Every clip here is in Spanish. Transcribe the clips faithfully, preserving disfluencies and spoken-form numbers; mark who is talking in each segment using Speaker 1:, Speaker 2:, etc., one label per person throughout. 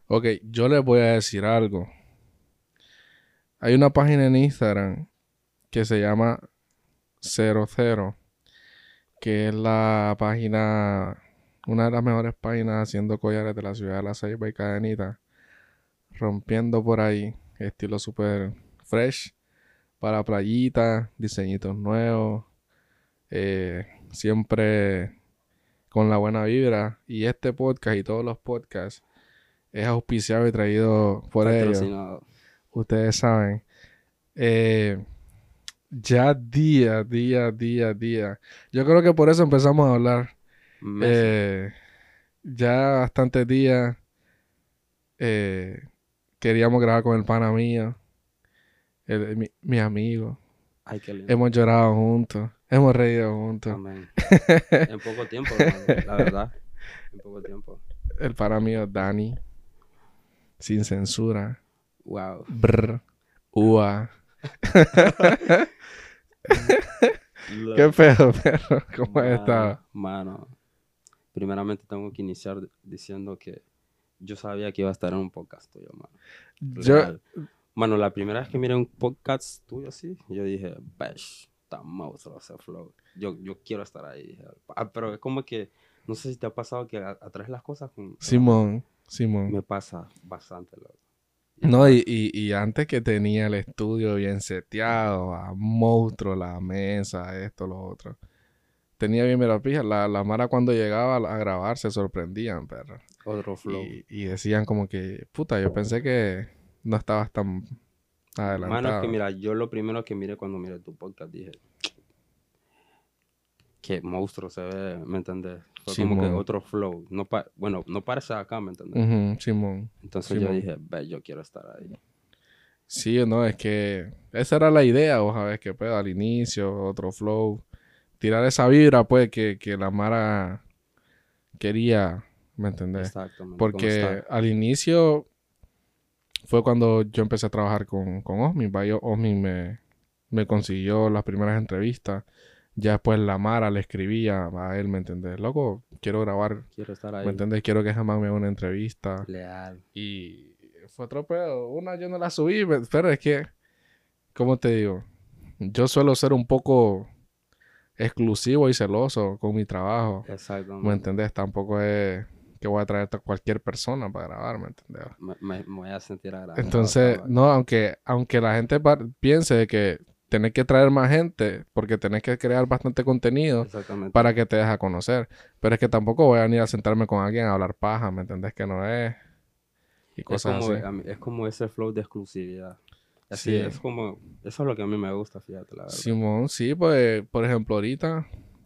Speaker 1: Ok, yo les voy a decir algo. Hay una página en Instagram que se llama Cero Cero, que es la página, una de las mejores páginas haciendo collares de la ciudad de La Ceiba y Cadenita, rompiendo por ahí, estilo super fresh, para playita, diseñitos nuevos, eh, siempre con la buena vibra. Y este podcast y todos los podcasts es auspiciado y traído por ellos.
Speaker 2: Patrocinado.
Speaker 1: Ustedes saben. Eh, ya día, día, día, día. Yo creo que por eso empezamos a hablar.
Speaker 2: Meses.
Speaker 1: Eh, ya bastantes días eh, queríamos grabar con el pana mío, el- mi, mi amigo.
Speaker 2: Ay, qué lindo.
Speaker 1: Hemos llorado juntos, hemos reído juntos.
Speaker 2: Amén. En poco tiempo, hermano, la verdad. En poco tiempo.
Speaker 1: El pana mío, Dani, sin censura.
Speaker 2: Wow.
Speaker 1: Brr, ua.
Speaker 2: Lo-
Speaker 1: Qué pedo, perro. ¿Cómo has
Speaker 2: Mano,
Speaker 1: estado?
Speaker 2: mano. Primeramente tengo que iniciar d- diciendo que yo sabía que iba a estar en un podcast tuyo, mano.
Speaker 1: Yo,
Speaker 2: Real. Mano, la primera vez que miré un podcast tuyo así, yo dije, bash, está monstruo ese flow. Yo, yo quiero estar ahí. Dije, ah, pero es como que, no sé si te ha pasado que a- atraes las cosas con, con la mente.
Speaker 1: Simón, Simón.
Speaker 2: Me pasa bastante, loco.
Speaker 1: No, y, y, y antes que tenía el estudio bien seteado, a monstruo, la mesa, esto, lo otro. Tenía bien, mira, pija, la, la Mara cuando llegaba a grabar se sorprendían, perro.
Speaker 2: Otro flow.
Speaker 1: Y, y decían como que, puta, yo pensé que no estabas tan
Speaker 2: Mano, es que
Speaker 1: adelantado.
Speaker 2: mira, yo lo primero que miré cuando miré tu podcast dije, qué monstruo se ve, ¿me entendés? Fue como que
Speaker 1: Simón.
Speaker 2: otro flow. No pa- bueno, no parece acá, ¿me entendés?
Speaker 1: Ujú, Simón.
Speaker 2: Entonces yo
Speaker 1: Simón.
Speaker 2: dije, ve, yo quiero estar ahí.
Speaker 1: Sí, no, es que esa era la idea, vos sabés qué pedo, al inicio, otro flow. Tirar esa vibra, pues, que, que la Mara quería, ¿me entendés?
Speaker 2: Exactamente. ¿Cómo
Speaker 1: Porque
Speaker 2: está?
Speaker 1: al inicio fue cuando yo empecé a trabajar con, con Osmin. Vaya, Osmin me, me consiguió las primeras entrevistas. Ya después la Mara le escribía a él, ¿me entendés? Loco, quiero grabar,
Speaker 2: Quiero estar
Speaker 1: ¿me
Speaker 2: ahí.
Speaker 1: entendés? Quiero que jamás me haga una entrevista.
Speaker 2: Leal.
Speaker 1: Y fue otro pedo. Una yo no la subí, pe- pero es que, ¿cómo te digo? Yo suelo ser un poco exclusivo y celoso con mi trabajo. ¿Me
Speaker 2: Exactamente.
Speaker 1: entendés? Tampoco es que voy a traer a cualquier persona para grabar, ¿me entendés?
Speaker 2: Me, me- me voy a sentir agradable.
Speaker 1: Entonces, no, aunque, aunque la gente pa- piense de que tenés que traer más gente, porque tenés que crear bastante contenido
Speaker 2: Exactamente.
Speaker 1: para que te deje conocer. Pero es que tampoco voy a venir a sentarme con alguien a hablar paja, ¿me entendés? Que no es. Y
Speaker 2: Es
Speaker 1: cosas
Speaker 2: como,
Speaker 1: así.
Speaker 2: a mí- es como ese flow de exclusividad. Así
Speaker 1: Sí.
Speaker 2: es como, eso es lo que a mí me gusta, fíjate, la verdad.
Speaker 1: Simón, sí, pues, por ejemplo, ahorita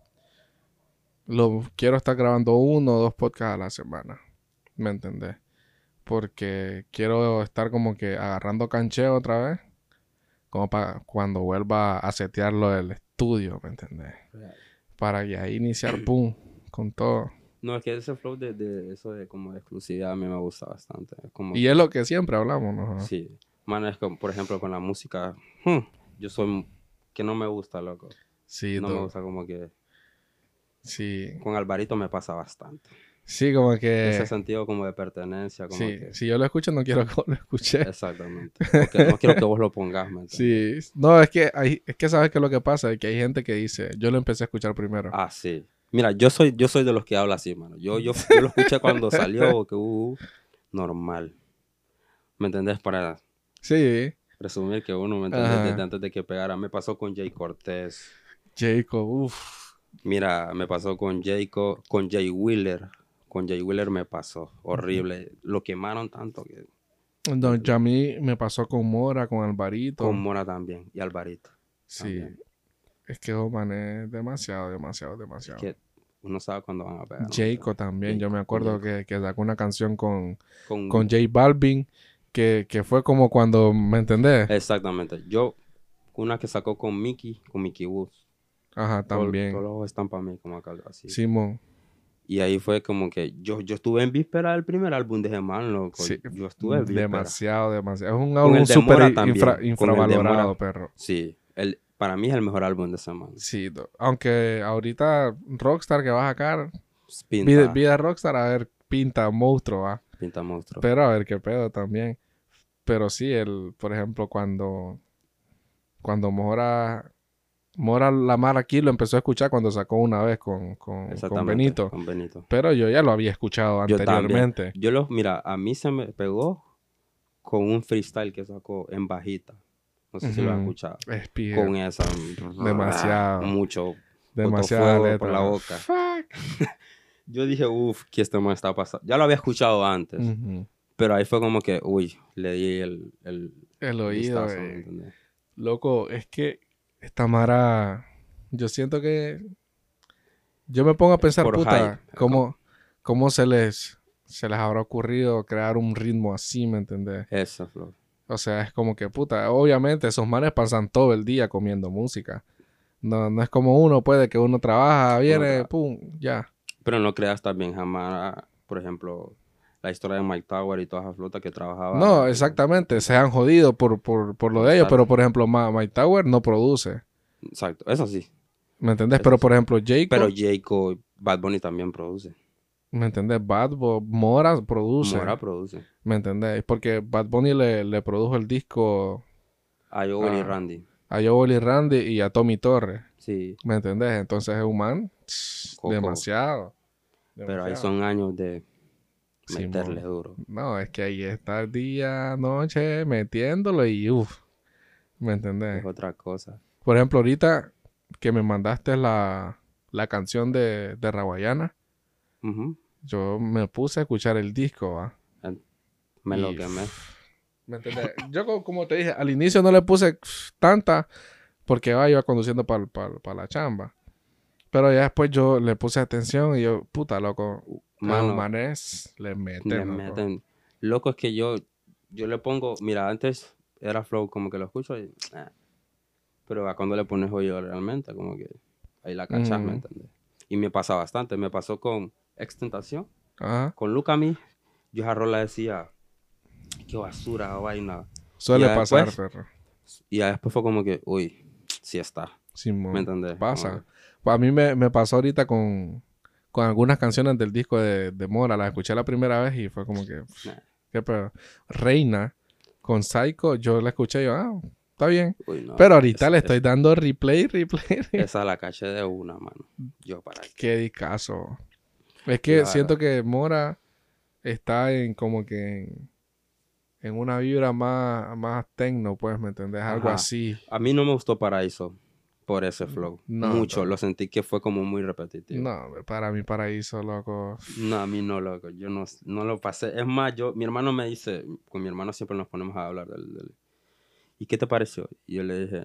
Speaker 1: lo quiero estar grabando uno o dos podcasts a la semana. ¿Me entendés? Porque quiero estar como que agarrando cancheo otra vez. Como para cuando vuelva a setearlo del estudio, ¿me entendés?
Speaker 2: Real.
Speaker 1: Para que ahí iniciar, pum, con todo.
Speaker 2: No, es que ese flow de, de eso de como de exclusividad a mí me gusta bastante. Es como
Speaker 1: Y
Speaker 2: que-
Speaker 1: es lo que siempre hablamos, ¿no?
Speaker 2: Sí. Mano, es como, por ejemplo, con la música, hmm, yo soy, que no me gusta, loco.
Speaker 1: Sí,
Speaker 2: No me
Speaker 1: todo.
Speaker 2: gusta como que,
Speaker 1: Sí.
Speaker 2: con Alvarito me pasa bastante.
Speaker 1: Sí, como que...
Speaker 2: Ese sentido como de pertenencia, como
Speaker 1: Sí,
Speaker 2: que...
Speaker 1: si yo lo escucho, no quiero que vos lo escuches.
Speaker 2: Exactamente. Porque no quiero que vos lo pongas, ¿me entiendes?
Speaker 1: Sí. No, es que, hay, es que sabes que lo que pasa es que hay gente que dice, yo lo empecé a escuchar primero.
Speaker 2: Ah, sí. Mira, yo soy, yo soy de los que habla así, mano. Yo, yo, yo lo escuché cuando salió, que uh, normal. ¿Me entendés? Para
Speaker 1: Sí.
Speaker 2: presumir que uno, ¿me entendés?
Speaker 1: Ajá.
Speaker 2: Desde antes de que pegara. Me pasó con Jay Cortés.
Speaker 1: Jacob, uff.
Speaker 2: Mira, me pasó con Jacob, con Jay Wheeler. Con Jay Wheeler me pasó. Horrible. Lo quemaron tanto que...
Speaker 1: No, ya a mí me pasó con Mora, con Alvarito.
Speaker 2: Con Mora también. Y Alvarito.
Speaker 1: Sí.
Speaker 2: también.
Speaker 1: Es que Oman es demasiado, demasiado, demasiado.
Speaker 2: Que uno sabe cuándo van a pegar. ¿no?
Speaker 1: Jacob también. Yo
Speaker 2: Jacob,
Speaker 1: me acuerdo
Speaker 2: Jacob.
Speaker 1: que, que sacó una canción con,
Speaker 2: Con,
Speaker 1: con J Balvin, que, que fue como cuando, ¿me entendés?
Speaker 2: Exactamente. Yo, una que sacó con Mickey, con Mickey Woods.
Speaker 1: Ajá,
Speaker 2: Todo-
Speaker 1: también.
Speaker 2: Todos los ojos están para mí, como acá, así.
Speaker 1: Simón.
Speaker 2: Y ahí fue como que yo, yo estuve en víspera del primer álbum de Germán, loco.
Speaker 1: Sí,
Speaker 2: Yo estuve en víspera.
Speaker 1: demasiado, demasiado. Es un
Speaker 2: Con
Speaker 1: álbum
Speaker 2: el de
Speaker 1: súper
Speaker 2: Mora
Speaker 1: infra-
Speaker 2: también, con el de
Speaker 1: infravalorado,
Speaker 2: Mora.
Speaker 1: perro.
Speaker 2: Sí, el, para mí es el mejor álbum de Germán.
Speaker 1: Sí, do- aunque ahorita Rockstar que va a sacar,
Speaker 2: Pinta.
Speaker 1: vida, vida Rockstar, a ver, pinta monstruo, va.
Speaker 2: pinta monstruo.
Speaker 1: Pero a ver qué pedo también. Pero sí, el, por ejemplo, cuando, cuando Mora, Mora la Mar aquí lo empezó a escuchar cuando sacó una vez con, con, con
Speaker 2: Exactamente,
Speaker 1: Benito.
Speaker 2: con Benito.
Speaker 1: Pero yo ya lo había escuchado
Speaker 2: Yo también.
Speaker 1: anteriormente.
Speaker 2: Yo lo, mira, a mí se me pegó con un freestyle que sacó en bajita. No sé si lo has
Speaker 1: Ujú.
Speaker 2: escuchado.
Speaker 1: Es pija.
Speaker 2: Con esa.
Speaker 1: Demasiado.
Speaker 2: Mucho.
Speaker 1: Demasiada
Speaker 2: fuego
Speaker 1: letra.
Speaker 2: por la boca.
Speaker 1: Fuck.
Speaker 2: Yo dije, uff, que este man está pasando. Ya lo había escuchado antes.
Speaker 1: Ujú.
Speaker 2: Pero ahí fue como que, uy, le di el, el,
Speaker 1: El oído,
Speaker 2: vistazo,
Speaker 1: eh.
Speaker 2: ¿me entiendes?
Speaker 1: Loco, es que esta Mara... Yo siento que... Yo me pongo a pensar,
Speaker 2: Por
Speaker 1: puta,
Speaker 2: hype.
Speaker 1: cómo, cómo se les, se les habrá ocurrido crear un ritmo así, ¿me entendés?
Speaker 2: Eso, Flor.
Speaker 1: O sea, es como que, puta, obviamente esos manes pasan todo el día comiendo música. No, no es como uno, puede que uno trabaja, viene,
Speaker 2: tra-
Speaker 1: pum, ya.
Speaker 2: Pero no creas también jamás, por ejemplo, la historia de Mike Tower y toda esa flota que trabajaba.
Speaker 1: No, exactamente, se han jodido por, por, por lo
Speaker 2: Por
Speaker 1: de ellos,
Speaker 2: estar-
Speaker 1: pero por ejemplo, Ma- Mike Tower no produce,
Speaker 2: Exacto, eso sí.
Speaker 1: ¿me entendés?
Speaker 2: Eso
Speaker 1: Pero
Speaker 2: sí.
Speaker 1: por ejemplo, Jacob,
Speaker 2: Pero Jacob, Bad Bunny también produce.
Speaker 1: ¿me entendés? Bad Bo- Mora produce,
Speaker 2: Mora produce.
Speaker 1: ¿me entendés? Porque Bad Bunny le, le produjo el disco
Speaker 2: A Joel y
Speaker 1: Ah.
Speaker 2: Randy.
Speaker 1: a Joel y Randy y a Tommy Torres,
Speaker 2: Sí,
Speaker 1: ¿me entendés? Entonces es un man tss,
Speaker 2: Coco.
Speaker 1: demasiado,
Speaker 2: pero ahí
Speaker 1: demasiado.
Speaker 2: son años de
Speaker 1: Simón.
Speaker 2: meterle duro.
Speaker 1: No, es que ahí está el día, noche, metiéndolo y uff, ¿me entendés?
Speaker 2: Es otra cosa.
Speaker 1: Por ejemplo, ahorita que me mandaste la, la canción de, de Rawayana,
Speaker 2: Ujú.
Speaker 1: yo me puse a escuchar el disco, ¿va?
Speaker 2: Me
Speaker 1: Y,
Speaker 2: lo quemé.
Speaker 1: ¿me entendés? Yo, co- como te dije, al inicio no le puse pff, tanta porque ah, iba conduciendo para la chamba. Pero ya después yo le puse atención y yo, puta, loco,
Speaker 2: Mano,
Speaker 1: los manes le meten,
Speaker 2: le
Speaker 1: loco.
Speaker 2: meten. Loco, es que yo, yo le pongo, mira, antes era flow como que lo escucho y, ah. pero a cuando le pones oído realmente, como que ahí la cachas, ¿me
Speaker 1: Ujú.
Speaker 2: entiendes? Y me pasa bastante, me pasó con Extentación,
Speaker 1: Ajá.
Speaker 2: con Luca a mí, yo esa rola decía, qué basura, vaina.
Speaker 1: Suele
Speaker 2: Y ya
Speaker 1: pasar,
Speaker 2: después-
Speaker 1: perro.
Speaker 2: Y ya después fue como que, uy, sí está,
Speaker 1: Simón.
Speaker 2: ¿me entiendes?
Speaker 1: Pasa.
Speaker 2: Como
Speaker 1: Pues a mí me, me pasó ahorita con, con algunas canciones del disco de, de Mora. Las escuché la primera vez y fue como que,
Speaker 2: que, nah,
Speaker 1: qué pedo. Reina con Psycho, yo la escuché y yo, ah, está bien.
Speaker 2: uy, no,
Speaker 1: Pero ahorita
Speaker 2: esa-
Speaker 1: le estoy dando replay, replay. replay.
Speaker 2: Esa la caché de una, mano. Yo para qué.
Speaker 1: Qué discazo. Es que
Speaker 2: La
Speaker 1: siento
Speaker 2: verdad.
Speaker 1: que Mora está en como que en, en una vibra más, más techno, pues, ¿me entendés? Algo
Speaker 2: Ajá.
Speaker 1: así.
Speaker 2: A mí no me gustó Paraíso por ese flow.
Speaker 1: No,
Speaker 2: Mucho.
Speaker 1: no.
Speaker 2: Lo sentí que fue como muy repetitivo.
Speaker 1: No, para mi paraíso, loco.
Speaker 2: No, a mí no, loco. Yo no, no lo pasé. Es más, yo, mi hermano me dice, con mi hermano siempre nos ponemos a hablar del, del- ¿Y qué te pareció? Y yo le dije,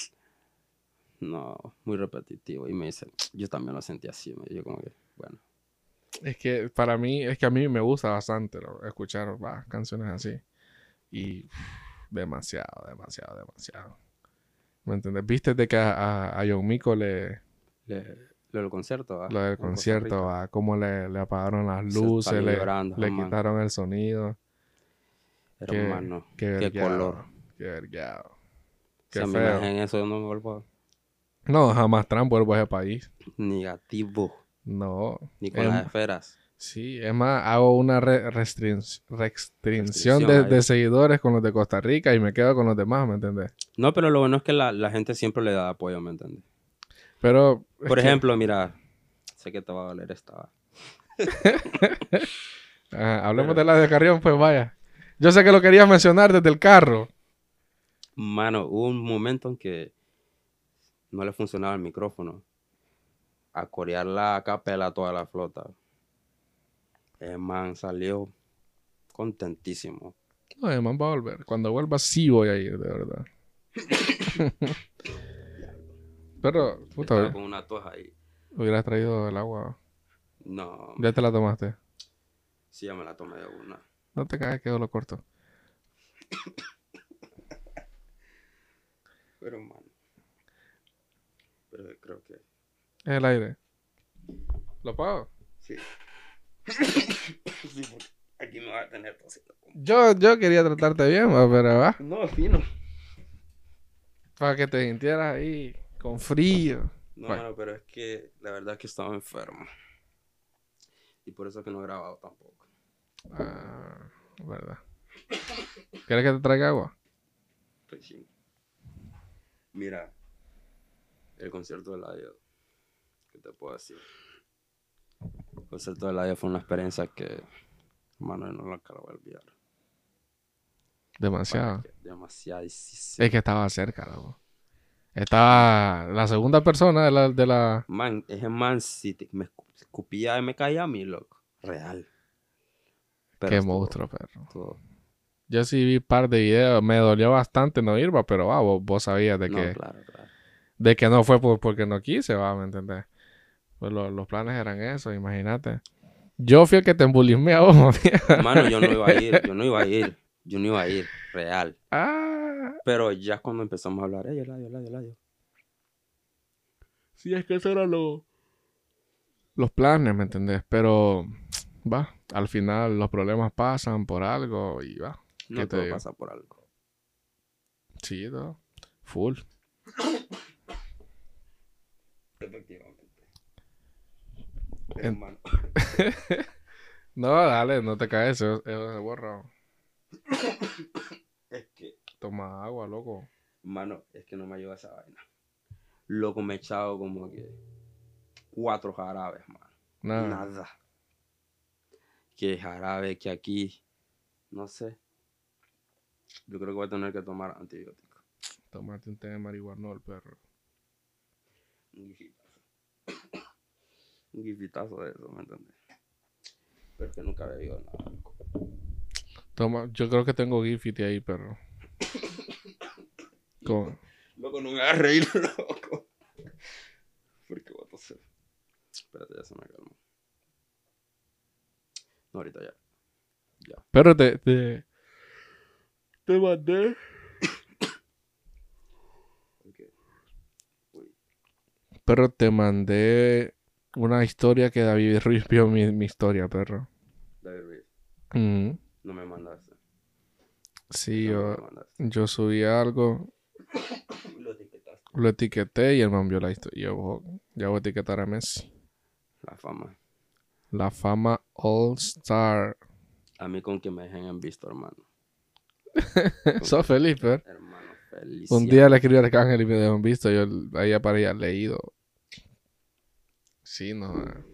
Speaker 2: no, muy repetitivo. Y me dice, yo también lo sentí así. Y yo como que, bueno.
Speaker 1: Es que para mí, es que a mí me gusta bastante lo- escuchar va, canciones así. Y uf, demasiado, demasiado, demasiado. ¿Me entiendes? Viste de que a, a, a John Mico le,
Speaker 2: Le, lo del concierto, ¿va?
Speaker 1: lo del
Speaker 2: En Costa
Speaker 1: concierto,
Speaker 2: Rica.
Speaker 1: va, cómo le, le apagaron las
Speaker 2: Se
Speaker 1: luces,
Speaker 2: salió
Speaker 1: le,
Speaker 2: llorando,
Speaker 1: le
Speaker 2: man.
Speaker 1: quitaron el sonido. Qué,
Speaker 2: Hermano,
Speaker 1: qué,
Speaker 2: qué
Speaker 1: vergueado,
Speaker 2: color.
Speaker 1: Qué vergueado.
Speaker 2: Si
Speaker 1: Qué
Speaker 2: a mí
Speaker 1: feo.
Speaker 2: me en eso, yo no me vuelvo
Speaker 1: No, jamás Trump vuelvo a ese país.
Speaker 2: negativo.
Speaker 1: No.
Speaker 2: Ni con
Speaker 1: Em,
Speaker 2: las esferas.
Speaker 1: Sí, es más, hago una re- restrin- restricción
Speaker 2: Restricción
Speaker 1: de,
Speaker 2: ahí.
Speaker 1: de seguidores con los de Costa Rica y me quedo con los demás, ¿me entendés?
Speaker 2: No, pero lo bueno es que la, la gente siempre le da apoyo, ¿me entiendes?
Speaker 1: Pero, es
Speaker 2: Por
Speaker 1: que-
Speaker 2: ejemplo, mira, sé que te va a doler esta.
Speaker 1: Ajá, hablemos
Speaker 2: pero-
Speaker 1: de la de Carrión, pues vaya. Yo sé que lo querías mencionar desde el carro.
Speaker 2: Mano, hubo un momento en que no le funcionaba el micrófono. A corear la capela a toda la flota. El man salió contentísimo.
Speaker 1: No, el man va a volver. Cuando vuelva sí voy a ir, de verdad. Pero, puta,
Speaker 2: Estaba con una toja ahí.
Speaker 1: hubieras traído el agua.
Speaker 2: No,
Speaker 1: Ya te la tomaste.
Speaker 2: sí, ya me la tomé de una.
Speaker 1: No te caes, quedó lo corto.
Speaker 2: Pero, mano. Pero creo que
Speaker 1: Es el aire. ¿Lo pago?
Speaker 2: sí. Sí, porque aquí me va a tener tosiendo.
Speaker 1: Yo, yo quería tratarte bien, va, pero va.
Speaker 2: No, fino.
Speaker 1: Para que te sintieras ahí con frío.
Speaker 2: No,
Speaker 1: Bueno.
Speaker 2: mano, pero es que la verdad es que estaba enfermo. Y por eso es que no he grabado tampoco.
Speaker 1: Ah, verdad. ¿Quieres que te traiga agua?
Speaker 2: Pues sí. Mira, el concierto de Eladio, ¿qué te puedo decir? El concierto de Eladio fue una experiencia que, hermano, yo no la acabo de olvidar.
Speaker 1: Demasiado.
Speaker 2: Demasiadísimo.
Speaker 1: Es que estaba cerca, loco. Estaba la segunda persona de la... De la...
Speaker 2: Man, ese man, si te- me escu- escupía y me caía a mí, loco. Real. Pero
Speaker 1: Qué
Speaker 2: estuvo,
Speaker 1: monstruo, perro.
Speaker 2: estuvo-
Speaker 1: Yo sí vi un par de videos. Me dolió bastante no ir, va, pero va, vos, vos sabías de
Speaker 2: No,
Speaker 1: que,
Speaker 2: claro, claro.
Speaker 1: de que no fue por, porque no quise, va, ¿me entendés? Pues lo- los planes eran eso, imagínate. Yo fui el que te embulismé a vos, mami.
Speaker 2: Mano, yo no iba a ir, yo no iba a ir, yo no iba a ir, real.
Speaker 1: Ah,
Speaker 2: Pero ya cuando empezamos a hablar, ey, Eladio, Eladio, Eladio.
Speaker 1: sí, es que eso era lo... los planes, ¿me entendés? Pero, va, al final los problemas pasan por algo y va. ¿Qué
Speaker 2: No
Speaker 1: te
Speaker 2: todo
Speaker 1: digo?
Speaker 2: pasa por algo.
Speaker 1: Sí, no. Full.
Speaker 2: Efectivamente.
Speaker 1: En-
Speaker 2: Hermano.
Speaker 1: No, dale, no te caes, eso, eso se borra.
Speaker 2: Es que,
Speaker 1: Toma agua, loco.
Speaker 2: mano, es que no me ayuda esa vaina. Loco, me he echado como que cuatro jarabes, mano.
Speaker 1: Nada.
Speaker 2: Nada. Que jarabe, que aquí, no sé. Yo creo que voy a tener que tomar antibióticos.
Speaker 1: Tomarte un té de marihuana, perro.
Speaker 2: Un gifitazo. Un gifitazo de eso, ¿me entiendes? Pero que nunca había bebido nada. Loco.
Speaker 1: Toma, yo creo que tengo Gifty ahí, perro. Con...
Speaker 2: Loco, no me hagas reír, loco. Porque voy a toser. Espérate, ya se me calmó. No, ahorita ya. Ya.
Speaker 1: Pero te, te, te mandé.
Speaker 2: Ok. Uy.
Speaker 1: Pero te mandé una historia que David Ruiz vio mi, mi historia, perro.
Speaker 2: David Ruiz,
Speaker 1: Mm.
Speaker 2: no me mandaste.
Speaker 1: Sí,
Speaker 2: No
Speaker 1: yo,
Speaker 2: me mandaste.
Speaker 1: yo subí algo,
Speaker 2: Lo etiquetaste.
Speaker 1: lo etiqueté y el man vio la historia. Yo, oh, ya voy a etiquetar a Messi.
Speaker 2: La fama.
Speaker 1: La fama All Star.
Speaker 2: A mí con que me dejen en visto, hermano.
Speaker 1: Sos feliz, per.
Speaker 2: Hermano, feliz.
Speaker 1: Un día le escribí a Arcángel y me dejó en visto. Yo ahí aparecía leído. Sí, no. eh.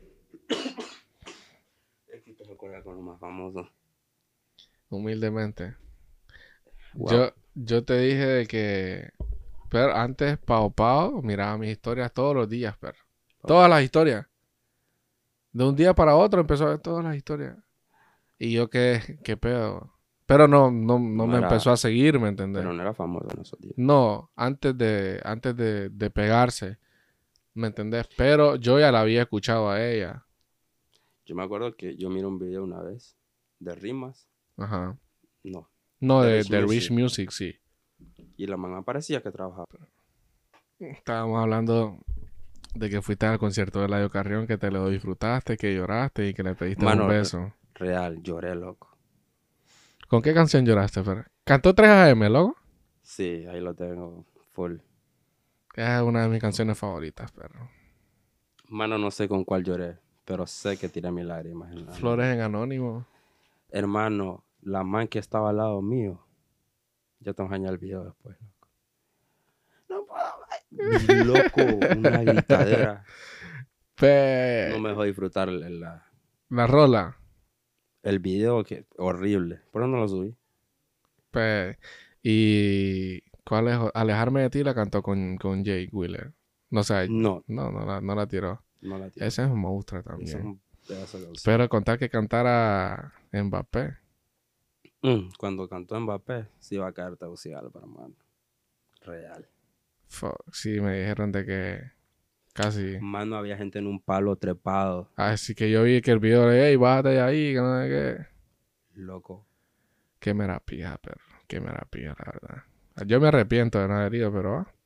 Speaker 2: Es que te recuerdas con lo más famoso.
Speaker 1: Humildemente.
Speaker 2: Wow.
Speaker 1: Yo, yo te dije de que... Pero antes Pau Pau miraba mis historias todos los días, pero. Todas las historias. De un día para otro empezó a ver todas las historias. Y yo qué, qué pedo. Pero no, no, no,
Speaker 2: No
Speaker 1: me
Speaker 2: era-
Speaker 1: empezó a seguir, ¿me entendés?
Speaker 2: Pero no era famoso en esos días.
Speaker 1: No, antes de, antes de, de pegarse, ¿me entendés? Pero yo ya la había escuchado a ella.
Speaker 2: Yo me acuerdo que yo miré un video una vez de rimas.
Speaker 1: Ajá.
Speaker 2: No.
Speaker 1: No,
Speaker 2: The
Speaker 1: de,
Speaker 2: Rich
Speaker 1: de Rich
Speaker 2: Music.
Speaker 1: Music, sí.
Speaker 2: Y la mamá parecía que trabajaba.
Speaker 1: Estábamos hablando de que fuiste al concierto de Eladio Carrión, que te lo disfrutaste, que lloraste y que le pediste
Speaker 2: Mano,
Speaker 1: un beso.
Speaker 2: Real, lloré, loco.
Speaker 1: ¿Con qué canción lloraste, Fer? ¿Cantó tres A M, loco?
Speaker 2: Sí, ahí lo tengo. Full.
Speaker 1: Es una de mis canciones favoritas, perro.
Speaker 2: Mano, no sé con cuál lloré. Pero sé que tiré mis lágrimas. En la
Speaker 1: Flores en Anónimo.
Speaker 2: Hermano, la man que estaba al lado mío. Ya te enseñé el video después, loco. No puedo. Loco, una gritadera.
Speaker 1: Pe...
Speaker 2: No me dejó disfrutar el, la-
Speaker 1: La rola.
Speaker 2: el video, que horrible. Por eso no lo subí.
Speaker 1: Pe... Y... ¿Cuál es? Alejarme de ti la cantó con, con Jake Wheeler. No sé.
Speaker 2: No,
Speaker 1: No, no la, no la tiró.
Speaker 2: no la tiré.
Speaker 1: Ese es un monstruo
Speaker 2: Ese
Speaker 1: también.
Speaker 2: es un pedazo de canción.
Speaker 1: Pero contar que cantara Mbappé.
Speaker 2: Mm, cuando cantó Mbappé, sí iba a caer Tegucigalpa, hermano. Real.
Speaker 1: Fuck, sí, me dijeron de que casi...
Speaker 2: Mano, había gente en un palo trepado.
Speaker 1: Así que yo vi que el video de, hey, bájate de ahí, que no sé qué.
Speaker 2: Loco.
Speaker 1: Qué me la pija, perro. Qué me la pija, la verdad. Yo me arrepiento de no haber ido, pero... ah,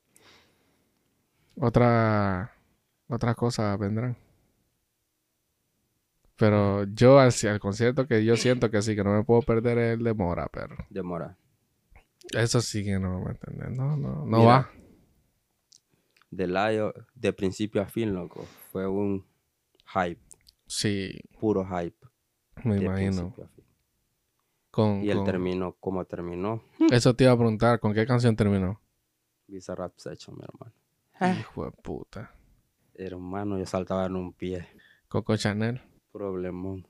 Speaker 1: Otra... Otras cosas vendrán. Pero yo al, al concierto que yo siento que sí, que no me puedo perder es el de Mora, perro.
Speaker 2: Demora.
Speaker 1: Eso sí que no me entiendes. No, no, no
Speaker 2: Mira,
Speaker 1: va.
Speaker 2: De Layo, de principio a fin, loco. Fue un hype.
Speaker 1: Sí,
Speaker 2: Puro hype.
Speaker 1: me
Speaker 2: de
Speaker 1: imagino.
Speaker 2: principio a fin.
Speaker 1: Con,
Speaker 2: Y él
Speaker 1: con...
Speaker 2: terminó como terminó.
Speaker 1: Eso te iba a preguntar, ¿con qué canción terminó?
Speaker 2: Bizarrap Session, mi hermano.
Speaker 1: Hijo de puta.
Speaker 2: Hermano, yo saltaba en un pie.
Speaker 1: Coco Chanel.
Speaker 2: Problemón.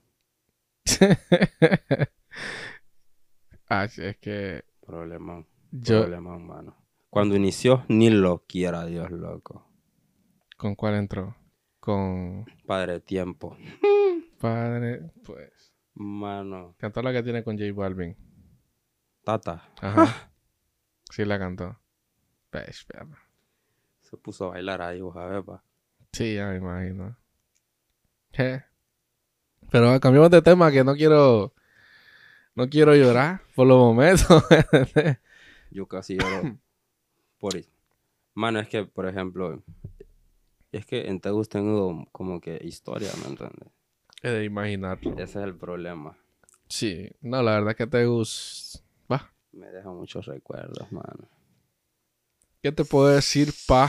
Speaker 1: Ah, sí, es que
Speaker 2: Problemón.
Speaker 1: yo...
Speaker 2: Problemón, mano. Cuando inició, ni lo quiera Dios, loco.
Speaker 1: ¿Con cuál entró? Con
Speaker 2: Padre Tiempo.
Speaker 1: Padre, pues...
Speaker 2: Mano.
Speaker 1: Cantó la que tiene con J Balvin.
Speaker 2: Tata.
Speaker 1: Ajá. Sí la cantó. Pues, perro.
Speaker 2: Se puso a bailar ahí, vos a ver, pa.
Speaker 1: Sí, ya me imagino. Je. Pero cambiamos de tema que no quiero... No quiero llorar por los momentos.
Speaker 2: Yo casi lloro por eso. Mano, es que, por ejemplo, es que en Tegus tengo como que historia, ¿me entiendes?
Speaker 1: Es de imaginarlo.
Speaker 2: Ese es el problema.
Speaker 1: Sí. No, la verdad que te gusta. Va.
Speaker 2: Me deja muchos recuerdos, mano.
Speaker 1: ¿Qué te puedo decir, pa?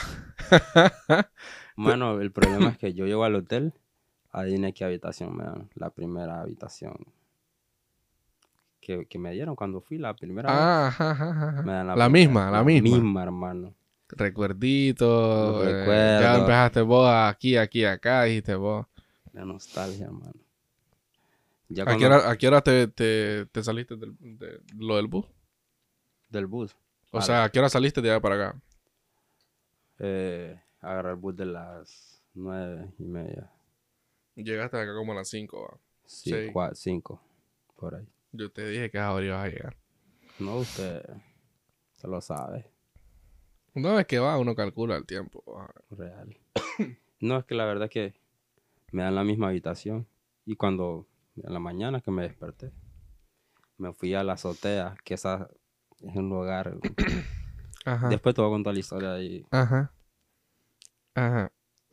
Speaker 2: Mano, el problema es que yo llego al hotel, adivina qué habitación me dan. La primera habitación que, que me dieron cuando fui la primera vez.
Speaker 1: Ah, ajá, ajá, ajá.
Speaker 2: Me dan la,
Speaker 1: La
Speaker 2: primera-
Speaker 1: misma, la
Speaker 2: la
Speaker 1: misma.
Speaker 2: misma, hermano.
Speaker 1: Recuerdito.
Speaker 2: Los
Speaker 1: eh, ya
Speaker 2: recuerdos.
Speaker 1: empezaste vos aquí, aquí, acá, dijiste vos.
Speaker 2: La nostalgia, hermano. Ya
Speaker 1: ¿A qué
Speaker 2: cuando...
Speaker 1: hora, a qué hora te, te, te saliste del, de lo del bus?
Speaker 2: Del bus.
Speaker 1: O
Speaker 2: A
Speaker 1: sea,
Speaker 2: la-
Speaker 1: ¿a qué hora saliste de allá para acá?
Speaker 2: eh, agarré el bus de las nueve y media.
Speaker 1: Llegaste acá como a las cinco.
Speaker 2: Sí,
Speaker 1: Sí.
Speaker 2: cua- cinco, por ahí.
Speaker 1: Yo te dije que a ahora ibas a llegar.
Speaker 2: No, usted se lo sabe.
Speaker 1: Una vez que va, uno calcula el tiempo. va.
Speaker 2: Real. No, es que la verdad es que me dan la misma habitación. Y cuando, en la mañana que me desperté, me fui a la azotea, que esa es un lugar.
Speaker 1: Ajá.
Speaker 2: Después te voy a contar la historia ahí.
Speaker 1: Ajá. Ajá.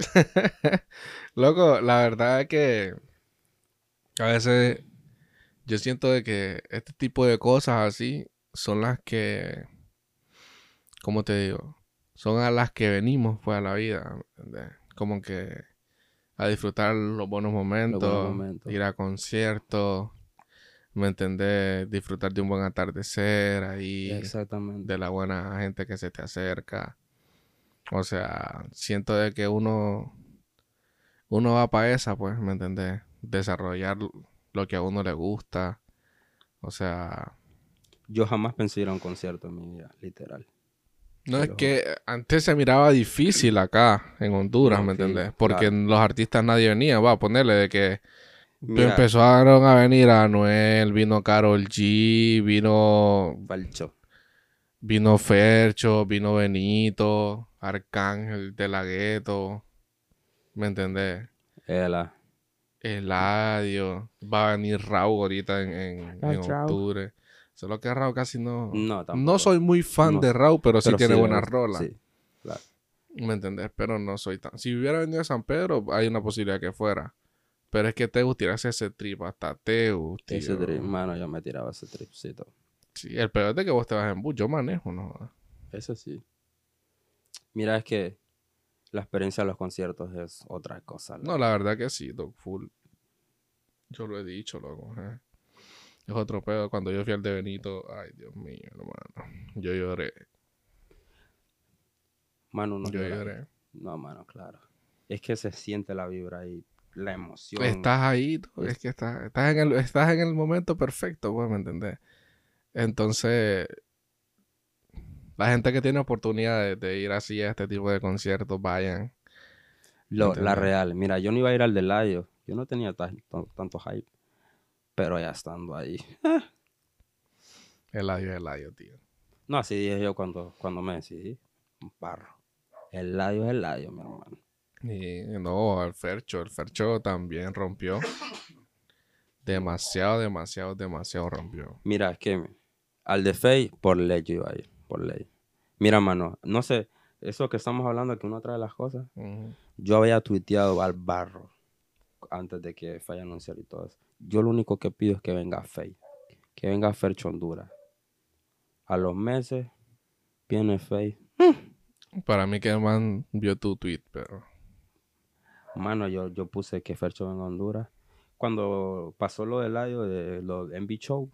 Speaker 1: Loco, la verdad es que a veces yo siento de que este tipo de cosas así son las que, ¿cómo te digo? Son a las que venimos pues a la vida, ¿me entiendes? Como que a disfrutar los buenos momentos,
Speaker 2: Los buenos momentos.
Speaker 1: ir a conciertos, ¿me entendés? Disfrutar de un buen atardecer ahí,
Speaker 2: Exactamente.
Speaker 1: de la buena gente que se te acerca. O sea, siento de que uno, uno va para esa, pues, ¿me entendés? Desarrollar lo que a uno le gusta. O sea,
Speaker 2: Yo jamás pensé ir a un concierto en mi vida, literal.
Speaker 1: no
Speaker 2: Te
Speaker 1: es
Speaker 2: lo
Speaker 1: que antes se miraba difícil acá en Honduras,
Speaker 2: No,
Speaker 1: ¿me
Speaker 2: sí,
Speaker 1: entendés? Porque
Speaker 2: claro.
Speaker 1: los artistas nadie venía, va a ponerle de que
Speaker 2: Mira,
Speaker 1: empezaron a venir Anuel, vino Karol G, vino
Speaker 2: Falcho.
Speaker 1: vino Fercho, vino Benito, Arcángel de la Gueto, ¿me entendés?
Speaker 2: Ela.
Speaker 1: Eladio, va a venir Raúl ahorita en, en,
Speaker 2: Ah,
Speaker 1: en
Speaker 2: chao.
Speaker 1: octubre. Solo que Raúl casi no...
Speaker 2: No, tampoco.
Speaker 1: No soy muy fan
Speaker 2: No,
Speaker 1: de Raúl, pero sí
Speaker 2: pero
Speaker 1: tiene
Speaker 2: sí le
Speaker 1: buenas
Speaker 2: gusta,
Speaker 1: rolas.
Speaker 2: Sí, claro.
Speaker 1: ¿Me entendés? Pero no soy tan... Si hubiera venido a San Pedro, hay una posibilidad que fuera. Pero es que Teus tirase ese trip hasta Teus, tío.
Speaker 2: Ese trip, mano, yo me tiraba ese tripcito.
Speaker 1: Sí, el peor es de que vos te vas en bus. Yo manejo, ¿no?
Speaker 2: Eso sí. Mira, es que la experiencia de los conciertos es otra cosa.
Speaker 1: No, la verdad que sí, Dog Full. Yo lo he dicho, loco. eh. Es otro pedo. Cuando yo fui al de Benito, ay, Dios mío, hermano. Yo lloré.
Speaker 2: Mano, no
Speaker 1: Yo
Speaker 2: llora.
Speaker 1: lloré.
Speaker 2: No, mano, claro. Es que se siente la vibra y la emoción.
Speaker 1: Estás ahí, tú, es,
Speaker 2: Es-
Speaker 1: que estás, estás, en el, estás en el momento perfecto, pues, ¿me entendés? Entonces, la gente que tiene oportunidad de, de ir así a este tipo de conciertos, vayan.
Speaker 2: Lo, la
Speaker 1: ¿entendés?
Speaker 2: real. Mira, yo no iba a ir al de Layo. Yo no tenía ta- tan- tanto hype. Pero ya estando ahí.
Speaker 1: El Eladio, el Eladio, tío.
Speaker 2: No, así dije yo cuando, cuando me decidí. Un barro. El Layo es el Layo, mi hermano.
Speaker 1: Y no, el Fercho, el Fercho también rompió. Demasiado, demasiado, demasiado rompió.
Speaker 2: Mira, es que al de Fey, por ley yo iba a ir. Por ley. Mira, mano, no sé. Eso que estamos hablando, que uno trae las cosas.
Speaker 1: Ujú.
Speaker 2: Yo había tuiteado al barro antes de que Fey anunciara y todo eso. Yo lo único que pido es que venga Fey. Que venga Fercho Honduras. A los meses viene Fey.
Speaker 1: Para mí que el man vio tu tweet, pero...
Speaker 2: Mano, yo, yo puse que Fercho venga a Honduras. Cuando pasó lo del Layo, de lo de M V Show,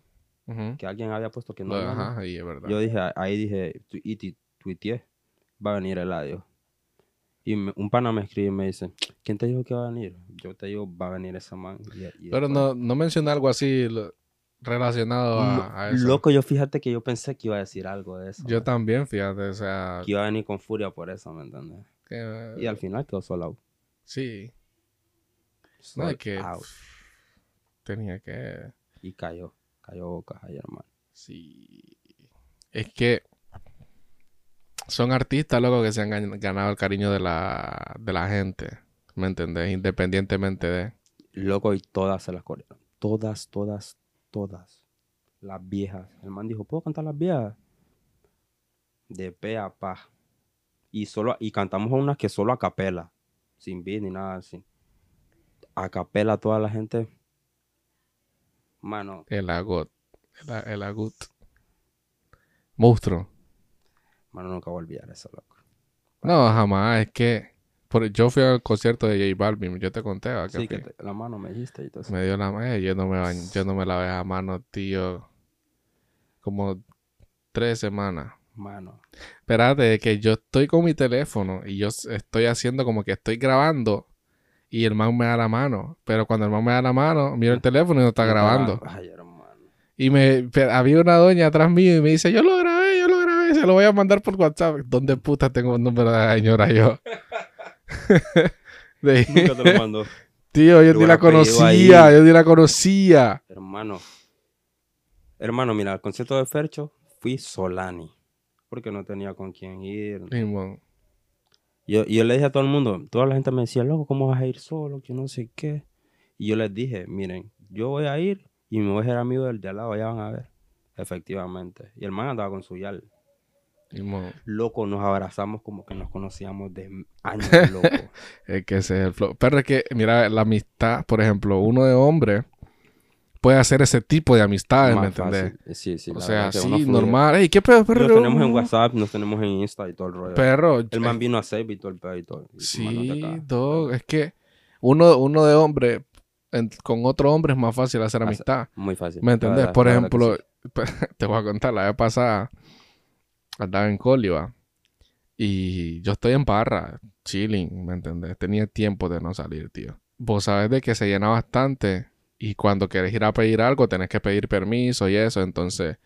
Speaker 1: Ujú.
Speaker 2: que alguien había puesto que no
Speaker 1: Lo-
Speaker 2: iban.
Speaker 1: Ajá, ahí es verdad.
Speaker 2: Yo dije, ahí dije, tu- y ti- tuiteé, va a venir Eladio. Y me- un pana me escribe y me dice, ¿quién te dijo que va a venir? Yo te digo, va a venir ese man. Y, y
Speaker 1: Pero
Speaker 2: después,
Speaker 1: no, no mencioné algo así lo- relacionado
Speaker 2: no,
Speaker 1: a, a eso.
Speaker 2: loco, yo fíjate que yo pensé que iba a decir algo de eso,
Speaker 1: Yo
Speaker 2: man.
Speaker 1: también, fíjate, o sea,
Speaker 2: Que iba a venir con furia por eso, ¿me entiendes?
Speaker 1: que,
Speaker 2: Y al final quedó sold out.
Speaker 1: sí, no es
Speaker 2: Sold
Speaker 1: que
Speaker 2: out.
Speaker 1: pff, tenía que,
Speaker 2: Y cayó, cayó bocas ayer, hermano.
Speaker 1: sí, es que son artistas, loco, que se han gan- ganado el cariño de la, de la gente, ¿me entendés? Independientemente de,
Speaker 2: Loco, y todas se las corrieron. Todas, todas, todas. Las viejas. El man dijo, ¿puedo cantar las viejas? De pe a pa. Y, solo, y cantamos unas que solo a capela. Sin beat ni nada así. A capela toda la gente. Mano,
Speaker 1: el agot, el, a- el agut, monstruo.
Speaker 2: mano, nunca voy a olvidar eso, loco.
Speaker 1: No, jamás, es que por, yo fui al concierto de J Balvin, yo te conté, ¿a qué
Speaker 2: Sí, que
Speaker 1: fui?
Speaker 2: te- la mano me dijiste y todo eso.
Speaker 1: Me dio la mano, yo no me bañ- yo no me lavé a mano, tío, como tres semanas.
Speaker 2: Mano.
Speaker 1: Espérate, que yo estoy con mi teléfono y yo s- estoy haciendo como que estoy grabando y el man me da la mano. Pero cuando el man me da la mano, miro el teléfono y no está
Speaker 2: No
Speaker 1: grabando.
Speaker 2: Ay, hermano.
Speaker 1: Y me pe- había una doña atrás mío y me dice, yo lo grabé, yo lo grabé, se lo voy a mandar por WhatsApp. ¿Dónde puta tengo un número de la señora yo? De-
Speaker 2: Nunca te lo mandó.
Speaker 1: Tío, yo
Speaker 2: Yo
Speaker 1: ni la
Speaker 2: hubiera pedido
Speaker 1: conocía,
Speaker 2: ahí.
Speaker 1: yo ni la conocía.
Speaker 2: Hermano. Hermano, mira, al concierto de Fercho fui Solani. Porque no tenía con quién ir.
Speaker 1: Simón.
Speaker 2: Yo, y yo le dije a todo el mundo, toda la gente me decía, loco, ¿cómo vas a ir solo? Que no sé qué. Y yo les dije, miren, yo voy a ir y me voy a ser amigo del de al lado, ya van a ver. Efectivamente. Y el man andaba con su yal.
Speaker 1: Simón.
Speaker 2: Loco, nos abrazamos como que nos conocíamos de años, loco.
Speaker 1: Es que ese es el flow. Pero es que, mira, la amistad, por ejemplo, uno de hombre puede hacer ese tipo de amistades, ¿me
Speaker 2: Más
Speaker 1: entendés?
Speaker 2: fácil. Sí, sí,
Speaker 1: O
Speaker 2: la
Speaker 1: sea,
Speaker 2: verdad que uno
Speaker 1: sí,
Speaker 2: fluye.
Speaker 1: normal. Ey, ¿qué pedo, perro?
Speaker 2: Nos tenemos en WhatsApp, nos tenemos en Insta y todo el rollo.
Speaker 1: Perro.
Speaker 2: El man vino a Save y todo el pedo y todo. Y el man no te
Speaker 1: Sí,
Speaker 2: acaba.
Speaker 1: dog. Es que uno, uno de hombre en- con otro hombre es más fácil hacer
Speaker 2: Hace-
Speaker 1: amistad.
Speaker 2: Muy fácil.
Speaker 1: ¿Me
Speaker 2: la
Speaker 1: entendés?
Speaker 2: verdad,
Speaker 1: Por
Speaker 2: la verdad que
Speaker 1: ejemplo,
Speaker 2: sí.
Speaker 1: te voy a contar, la vez pasada andaba en Cóliba y yo estoy en Parra, chilling, ¿me entendés? Tenía tiempo de no salir, tío. Vos sabés de que se llena bastante y cuando querés ir a pedir algo tenés que pedir permiso y eso. Entonces,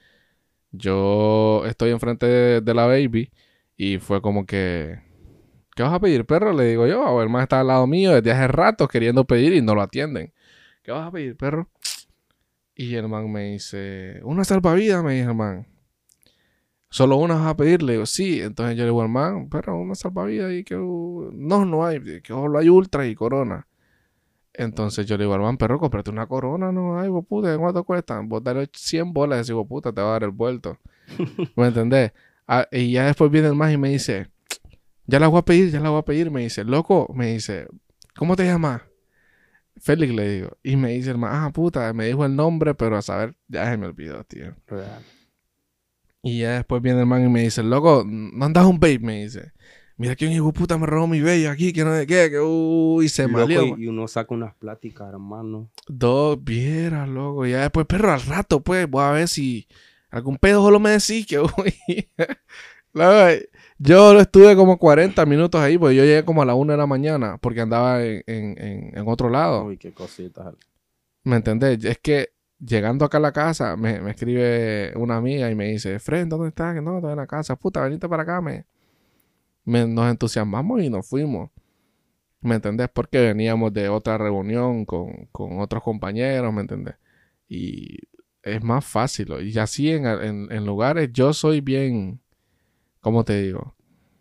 Speaker 1: yo estoy enfrente de, de la baby y fue como que, ¿qué vas a pedir, perro? Le digo yo, o el man está al lado mío desde hace rato queriendo pedir y no lo atienden. ¿Qué vas a pedir, perro? Y el man me dice, una salvavidas, me dice el man. ¿Solo una vas a pedir? Le digo, sí. Entonces yo le digo al man, pero una salvavidas y que... uh, no, no hay. Que solo hay ultra y corona. Entonces yo le digo al man, perro, cómprate una corona, no hay, vos puta, ¿cuánto cuestan? Vos dale cien bolas y decís, puta, te va a dar el vuelto. ¿Me entendés? Ah, y ya después viene el man y me dice, ya la voy a pedir, ya la voy a pedir. Me dice, loco, me dice, ¿cómo te llamas? Félix, le digo. Y me dice el man, ah, puta, me dijo el nombre, pero a saber, ya se me olvidó, tío.
Speaker 2: Real.
Speaker 1: Y ya después viene el man y me dice, loco, ¿no andas un vape? Me dice, mira que un hijo de puta me robó mi vape aquí, que no sé qué, que uy, se
Speaker 2: Loco,
Speaker 1: malió.
Speaker 2: y, y uno saca unas pláticas, hermano.
Speaker 1: Dos vieras, loco. Y ya después, perro, al rato, pues, voy a ver si algún pedo solo me decís que uy. Loco, yo estuve como cuarenta minutos ahí, pues yo llegué como a la una de la mañana porque andaba en, en, en, en otro lado.
Speaker 2: Uy, qué cositas.
Speaker 1: ¿Me entendés? Es que llegando acá a la casa, me, me escribe una amiga y me dice, Fred, ¿dónde estás? Que no, estoy en la casa. Puta, venite para acá. Me, me- nos entusiasmamos y nos fuimos. ¿Me entendés? Porque veníamos de otra reunión con, con otros compañeros, ¿me entendés? Y es más fácil. Y así en, en, en lugares, yo soy bien, ¿cómo te digo?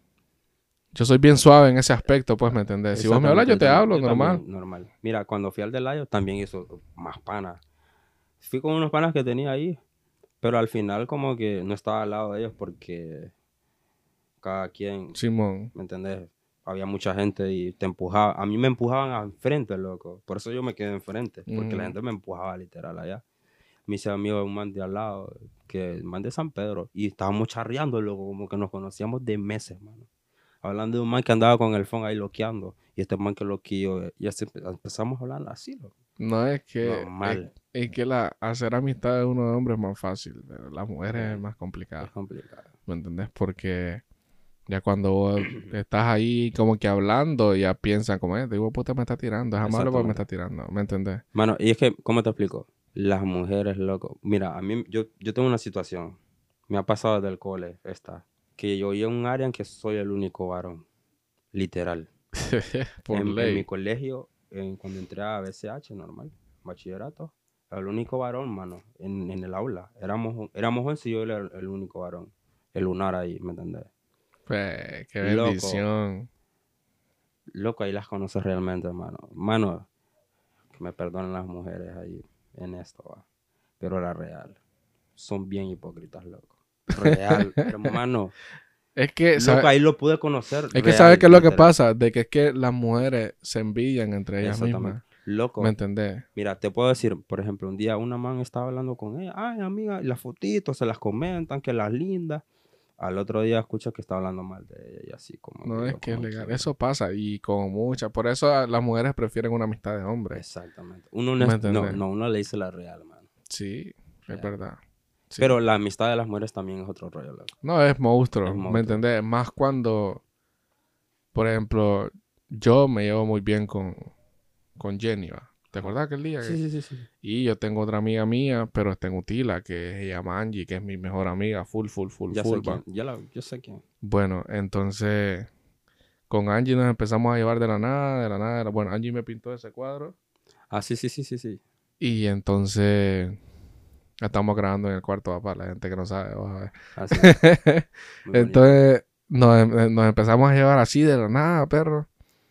Speaker 1: Yo soy bien suave en ese aspecto, pues, ¿me entendés? Si vos me hablas, yo te
Speaker 2: Exactamente,
Speaker 1: hablo,
Speaker 2: yo
Speaker 1: normal.
Speaker 2: también, normal. Mira, cuando fui al de Layo también hizo más panas. Fui con unos panas que tenía ahí, pero al final como que no estaba al lado de ellos porque cada quien,
Speaker 1: Simón.
Speaker 2: ¿me entendés? Había mucha gente y te empujaba. A mí me empujaban al frente, loco. Por eso yo me quedé enfrente, porque la
Speaker 1: Mm.
Speaker 2: gente me empujaba literal allá. Me hice amigo de un man de al lado, que el man de San Pedro, y estábamos charreando, loco, como que nos conocíamos de meses, mano. Hablando de un man que andaba con el phone ahí loqueando, y este man que loquillo, y así empe- empezamos a hablar así, loco.
Speaker 1: No es que...
Speaker 2: Normal.
Speaker 1: Es, Es que la, hacer amistad de uno de hombre es más fácil, pero las mujeres
Speaker 2: Yeah,
Speaker 1: es más complicado.
Speaker 2: es complicado.
Speaker 1: ¿Me entendés? Porque ya cuando vos estás ahí como que hablando, ya piensan como, eh, digo, puta, me está tirando. Es amable porque me está
Speaker 2: Exactamente.
Speaker 1: tirando. ¿Me entendés?
Speaker 2: Mano, y es que, ¿cómo te explico? Las mujeres, loco. Mira, a mí, yo, yo tengo una situación. Me ha pasado desde el cole, esta. Que yo voy a un área en que soy el único varón. Literal.
Speaker 1: Por
Speaker 2: En, en mi
Speaker 1: ley.
Speaker 2: colegio, en- cuando entré a B C H, normal, bachillerato, era el único varón, mano, en, en el aula. Éramos, éramos once y yo era el, el único varón. El lunar ahí, ¿me entendés?
Speaker 1: Pues, qué
Speaker 2: Loco,
Speaker 1: bendición.
Speaker 2: loco, ahí las conoces realmente, hermano. Mano, que me perdonen las mujeres ahí en esto, va. Pero la real. Son bien hipócritas, loco. Real, hermano.
Speaker 1: Es que,
Speaker 2: Loco,
Speaker 1: ¿sabes?
Speaker 2: ahí lo pude conocer
Speaker 1: Es que, ¿sabes
Speaker 2: real,
Speaker 1: qué es lo que
Speaker 2: literal.
Speaker 1: pasa? De que es que las mujeres se envidian entre ellas
Speaker 2: Exactamente.
Speaker 1: mismas. ¿Me
Speaker 2: Loco,
Speaker 1: entendés?
Speaker 2: mira, te puedo decir, por ejemplo, un día una man estaba hablando con ella, ay, amiga, y las fotitos se las comentan, que las lindas. Al otro día escucho que está hablando mal de ella y así como que
Speaker 1: No es
Speaker 2: yo,
Speaker 1: que es
Speaker 2: como que...
Speaker 1: legal. Eso pasa y con muchas. Por eso a- las mujeres prefieren una amistad de hombre.
Speaker 2: Exactamente. Uno no,
Speaker 1: ¿Me
Speaker 2: es- no,
Speaker 1: entendés?
Speaker 2: no, uno le dice la real, man.
Speaker 1: Sí, es
Speaker 2: Real.
Speaker 1: verdad. Sí.
Speaker 2: Pero la amistad de las mujeres también es otro rollo, loco.
Speaker 1: No es
Speaker 2: Es
Speaker 1: monstruo, ¿me
Speaker 2: monstruo.
Speaker 1: entendés? Más cuando, por ejemplo, yo me llevo muy bien con, con Jenny, ¿va? ¿Te
Speaker 2: Ajá.
Speaker 1: acuerdas aquel día?
Speaker 2: Sí,
Speaker 1: que-
Speaker 2: sí, sí, sí.
Speaker 1: Y yo tengo otra amiga mía, pero está en Utila, que se llama Angie, que es mi mejor amiga, full, full, full,
Speaker 2: Ya
Speaker 1: full,
Speaker 2: sé
Speaker 1: ¿va?
Speaker 2: quién. Ya la, yo sé quién.
Speaker 1: Bueno, entonces, con Angie nos empezamos a llevar de la nada, de la nada. de la- Bueno, Angie me pintó ese cuadro.
Speaker 2: Ah, sí, sí, sí, sí, sí.
Speaker 1: Y entonces, estamos grabando en el cuarto, ¿va? Para la gente que no sabe, vas a ver.
Speaker 2: Ah, sí. Muy bonito.
Speaker 1: Entonces, nos, em- nos empezamos a llevar así de la nada, perro.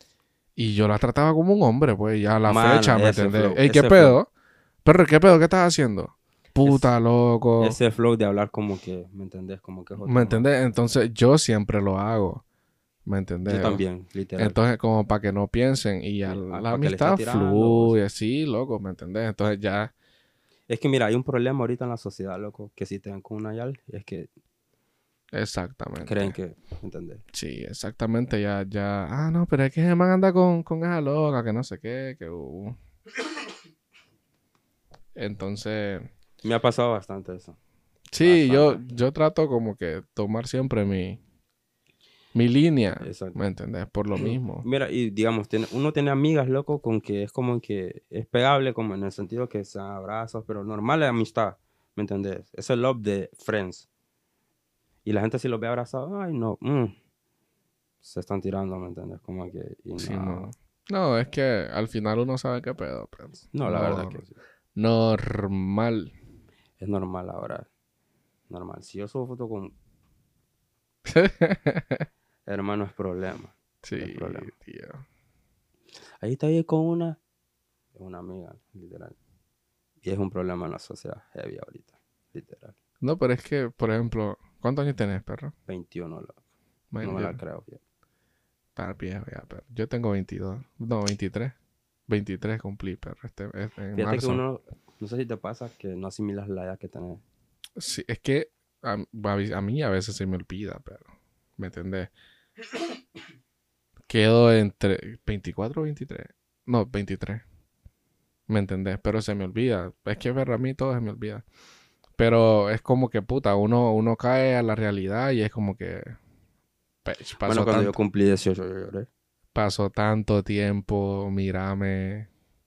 Speaker 1: Y yo la trataba como un hombre, pues, ya a la
Speaker 2: Mano,
Speaker 1: fecha, ¿me
Speaker 2: ese
Speaker 1: entendés?
Speaker 2: flow,
Speaker 1: Ey, ¿qué
Speaker 2: ese flow.
Speaker 1: pedo? Perro, ¿qué pedo? ¿Qué estás haciendo?
Speaker 2: Es,
Speaker 1: Puta, loco.
Speaker 2: ese flow de hablar como que, ¿me entendés? Como que es
Speaker 1: ¿Me
Speaker 2: otro más.
Speaker 1: entendés? Entonces, yo siempre lo hago. ¿Me
Speaker 2: Yo
Speaker 1: entendés?
Speaker 2: también, literal.
Speaker 1: Entonces, como para que no piensen. Y ya
Speaker 2: Sí, ah,
Speaker 1: la
Speaker 2: para que le está
Speaker 1: amistad
Speaker 2: tirando. O
Speaker 1: fluye,
Speaker 2: sea.
Speaker 1: así, loco, ¿me entendés? Entonces, ya,
Speaker 2: Es que mira, hay un problema ahorita en la sociedad, loco, que si te ven con una yal, es que creen
Speaker 1: exactamente.
Speaker 2: que, ¿me entendés?
Speaker 1: Sí, exactamente, ya, ya. Ah, no, pero es que ese man anda con, con esa loca, que no sé qué, que... uh. Entonces,
Speaker 2: Me ha pasado bastante eso.
Speaker 1: sí, yo,
Speaker 2: Bastante.
Speaker 1: yo trato como que tomar siempre mi, mi línea,
Speaker 2: Exacto.
Speaker 1: ¿me entendés? Por lo mismo.
Speaker 2: Mira, y digamos, tiene, uno tiene amigas, loco, con que es como que es pegable, como en el sentido que se abrazos, pero normal es amistad, ¿me entendés? Es el love de friends. Y la gente si los ve abrazados, ay, no, mm, se están tirando, ¿me entiendes? Como que, y
Speaker 1: Sí,
Speaker 2: no,
Speaker 1: no. No, es que al final uno sabe qué pedo, pero
Speaker 2: no, la verdad que
Speaker 1: no,
Speaker 2: sí.
Speaker 1: normal.
Speaker 2: Es normal ahora, normal. Si yo subo foto con hermano es problema,
Speaker 1: Sí,
Speaker 2: es problema.
Speaker 1: tío.
Speaker 2: Ahí está ahí con una, es una amiga, literal. Y es un problema en la sociedad heavy ahorita, literal.
Speaker 1: No, pero es que, por ejemplo, ¿cuántos años tenés, perro?
Speaker 2: veintiuno, loco.
Speaker 1: Man,
Speaker 2: No me
Speaker 1: yo,
Speaker 2: la creo, bien.
Speaker 1: está viejo ya, perro. Yo tengo veintidós. No, veintitrés. veintitrés cumplí, perro, este, este- en
Speaker 2: Fíjate que
Speaker 1: marzo.
Speaker 2: uno, no sé si te pasa que no asimilas la edad que tenés.
Speaker 1: Sí, es que a, a- a mí a veces se me olvida, pero, ¿me entendés? Quedo entre veinticuatro o veintitrés. No, veintitrés. ¿Me entendés? Pero se me olvida. Es que ver a mí todo se me olvida. Pero es como que, puta, uno, uno cae a la realidad y es como que pech,
Speaker 2: Bueno,
Speaker 1: pasó
Speaker 2: cuando yo
Speaker 1: tanto,
Speaker 2: cumplí dieciocho, yo lloré.
Speaker 1: pasó tanto tiempo, mírame.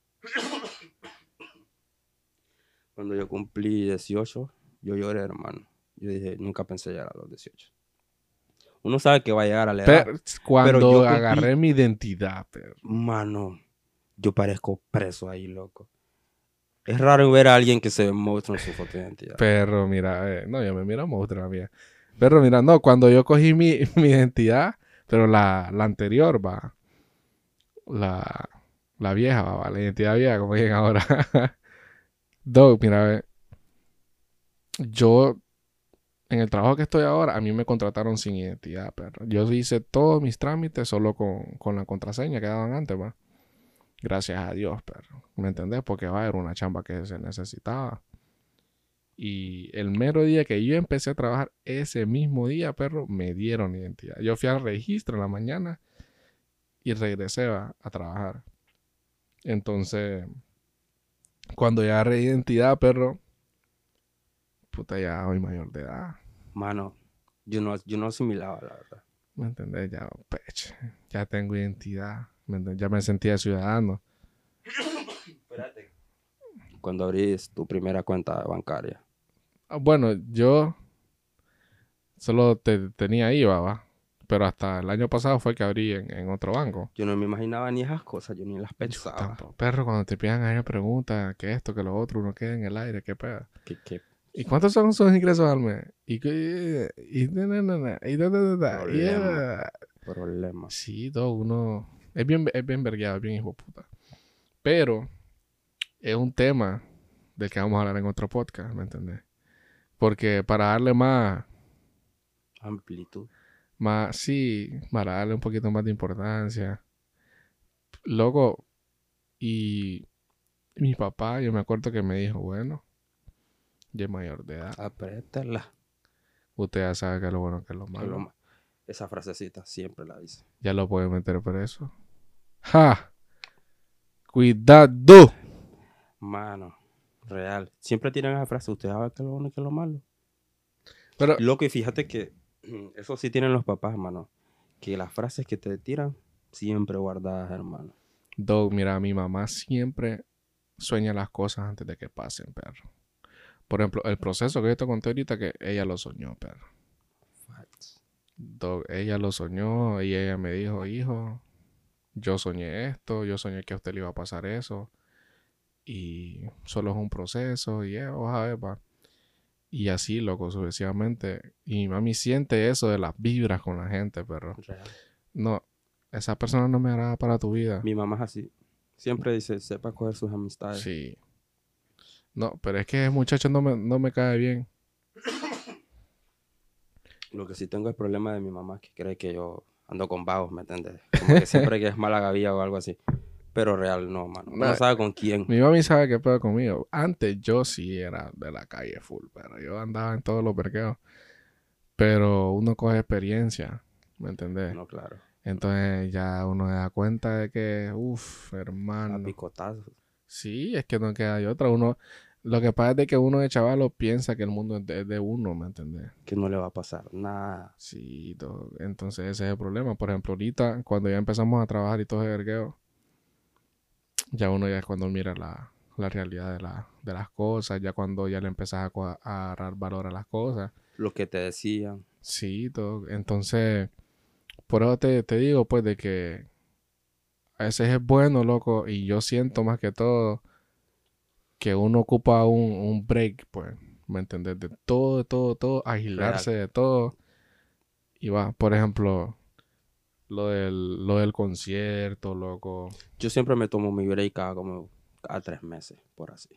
Speaker 2: Cuando yo cumplí dieciocho, yo lloré, hermano. Yo dije, nunca pensé llegar a los dieciocho. Uno sabe que va a llegar a la edad,
Speaker 1: Pero
Speaker 2: pero
Speaker 1: cuando
Speaker 2: yo cumplí,
Speaker 1: agarré mi identidad, pero,
Speaker 2: mano, yo parezco preso ahí, loco. Es raro ver a alguien que se ve monstruo en su foto de identidad.
Speaker 1: perro, mira, eh, no, yo me miro monstruo, mía. Pero mira, no, cuando yo cogí mi, mi identidad, pero la, la anterior, va, la, la vieja, va, la identidad vieja, como dicen ahora. Dog, mira, ve, yo, en el trabajo que estoy ahora, a mí me contrataron sin identidad, perro. Yo hice todos mis trámites solo con, con la contraseña que daban antes, va. Gracias a Dios, perro. ¿Me entendés? Porque va, era una chamba que se necesitaba. Y el mero día que yo empecé a trabajar, ese mismo día, perro, me dieron identidad. Yo fui al registro en la mañana y regresé va, a trabajar. Entonces, Cuando ya agarré identidad, perro, puta, ya soy mayor de edad.
Speaker 2: Mano, yo no, yo no asimilaba, la verdad.
Speaker 1: ¿Me entendés? Ya, peche, ya tengo identidad. ¿Me entendés? Ya me sentía ciudadano.
Speaker 2: Espérate. Cuando abrís tu primera cuenta bancaria.
Speaker 1: Ah, bueno, yo solo te, tenía I V A, ¿va? Pero hasta el año pasado fue que abrí en, en otro banco.
Speaker 2: Yo no me imaginaba ni esas cosas, yo ni las
Speaker 1: Yo
Speaker 2: pensaba.
Speaker 1: tampoco. Perro, cuando te pidan a preguntas que esto, que lo otro, uno queda en el aire, qué pedo.
Speaker 2: ¿Qué, qué
Speaker 1: ¿Y cuántos son sus ingresos al mes? Y qué y na, na, na, na, y da, da, da, da, y,
Speaker 2: problema?
Speaker 1: eh,
Speaker 2: Problema.
Speaker 1: sí, todo uno es bien es bien vergueado, es bien hijo de puta. Pero es un tema del que vamos a hablar en otro podcast, ¿me entendés? Porque para darle más
Speaker 2: Amplitud.
Speaker 1: más sí, para darle un poquito más de importancia. Loco, y mi papá, yo me acuerdo que me dijo, bueno, ya es mayor de edad.
Speaker 2: Apriétala.
Speaker 1: Usted ya sabe que es lo bueno, que es lo
Speaker 2: Que lo
Speaker 1: malo.
Speaker 2: ma- Esa frasecita siempre la dice.
Speaker 1: Ya lo puede meter preso. ¡Ja! ¡Cuidado!
Speaker 2: Mano, real. Siempre tiran esa frase. Usted sabe que es lo bueno y que es lo malo.
Speaker 1: Pero,
Speaker 2: Loco, y fíjate que eso sí tienen los papás, hermano. Que las frases que te tiran, siempre guardadas, hermano.
Speaker 1: Dog, mira, mi mamá siempre sueña las cosas antes de que pasen, perro. Por ejemplo, el proceso que yo te conté ahorita, que ella lo soñó, perro.
Speaker 2: Facts.
Speaker 1: Dog, ella lo soñó y ella me dijo, hijo, yo soñé esto, yo soñé que a usted le iba a pasar eso. Y solo es un proceso y eh, vas a ver, va. Y así, loco, sucesivamente. Y mi mami siente eso de las vibras con la gente, pero
Speaker 2: Real.
Speaker 1: no, esa persona no me agrada para tu vida.
Speaker 2: Mi mamá es así. Siempre dice, sepa coger sus amistades.
Speaker 1: Sí. No, pero es que el muchacho no me, no me cae bien.
Speaker 2: Lo que sí tengo es problema de mi mamá, que cree que yo ando con vagos, ¿me entiendes? Como que siempre que es mala gavilla o algo así. Pero real, no, mano.
Speaker 1: Nah,
Speaker 2: No sabe con quién.
Speaker 1: Mi mami sabe qué pedo conmigo. Antes yo sí era de la calle full, pero yo andaba en todos los vergueos. Pero uno coge experiencia, ¿me entendés?
Speaker 2: No, claro.
Speaker 1: Entonces ya uno se da cuenta de que, uff,
Speaker 2: A
Speaker 1: hermano.
Speaker 2: picotazos.
Speaker 1: Sí, es que no queda de otra. Uno, lo que pasa es de que uno de chavalo piensa que el mundo es de, es de uno, ¿me entendés?
Speaker 2: Que no le va a pasar nada.
Speaker 1: Sí, todo. Entonces ese es el problema. Por ejemplo, ahorita, cuando ya empezamos a trabajar y todo ese vergueo, ya uno ya es cuando mira la, la realidad de, la, de las cosas, ya cuando ya le empezás a, co- a agarrar valor a las cosas.
Speaker 2: Lo que te decían.
Speaker 1: Sí, todo. Entonces, por eso te, te digo, pues, de que a veces es bueno, loco, y yo siento más que todo que uno ocupa un, un break, pues, ¿me entendés? De todo, de todo, todo, aislarse
Speaker 2: Real.
Speaker 1: de todo. Y va, por ejemplo, lo del, lo del concierto, loco.
Speaker 2: Yo siempre me tomo mi break cada como cada tres meses, por así.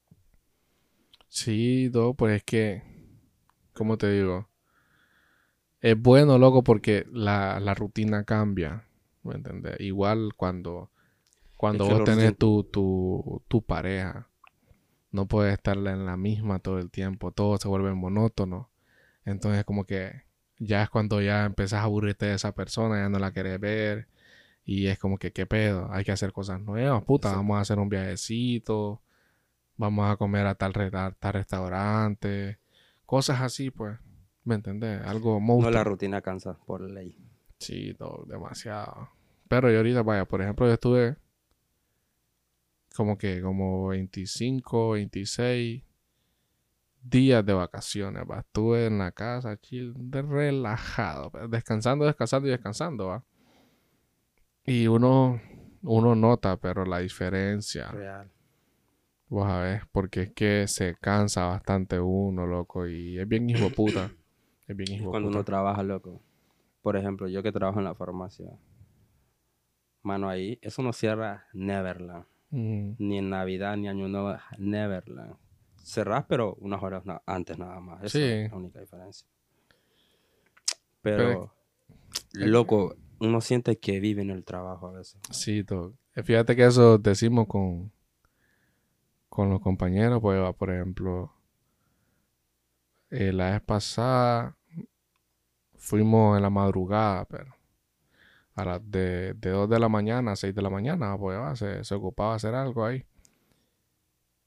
Speaker 1: Sí, todo, pues es que, ¿cómo te digo? Es bueno, loco, porque la, la rutina cambia, ¿me entendés? Igual cuando, cuando
Speaker 2: Es que
Speaker 1: vos
Speaker 2: lo
Speaker 1: tenés
Speaker 2: siento.
Speaker 1: tu, tu, tu pareja, no puedes estar en la misma todo el tiempo, todo se vuelve monótono. Entonces como que ya es cuando ya empezás a aburrirte de esa persona, ya no la querés ver y es como que qué pedo, hay que hacer cosas nuevas, puta,
Speaker 2: Exacto.
Speaker 1: vamos a hacer un viajecito, vamos a comer a tal, re- a tal restaurante, cosas así pues, ¿me entendés? Algo
Speaker 2: No,
Speaker 1: monstruo.
Speaker 2: la rutina cansa por ley.
Speaker 1: Sí, todo, demasiado. Pero yo ahorita, vaya, por ejemplo, yo estuve como que como veinticinco, veintiséis días de vacaciones, va. Estuve en la casa, chill, de relajado, pa, descansando, descansando y descansando, va. Y uno, uno nota, pero la diferencia,
Speaker 2: Real.
Speaker 1: vos a ver, porque es que se cansa bastante uno, loco, y es bien hijo de puta. Es bien
Speaker 2: Es
Speaker 1: hijo de
Speaker 2: cuando uno
Speaker 1: puta.
Speaker 2: trabaja, loco. Por ejemplo, yo que trabajo en la farmacia. Mano, ahí, eso no cierra Neverland.
Speaker 1: Mm,
Speaker 2: Ni en Navidad, ni Año Nuevo, Neverland. Cerrás, pero unas horas na- antes nada más. Esa
Speaker 1: sí,
Speaker 2: es la única diferencia.
Speaker 1: pero es-
Speaker 2: Pero, loco, uno siente que vive en el trabajo a veces.
Speaker 1: sí, todo. Fíjate que eso decimos con, con los compañeros, pues, va, por ejemplo, eh, la vez pasada fuimos en la madrugada, pero a las de, de dos de la mañana a seis de la mañana, pues va, se, se ocupaba hacer algo ahí.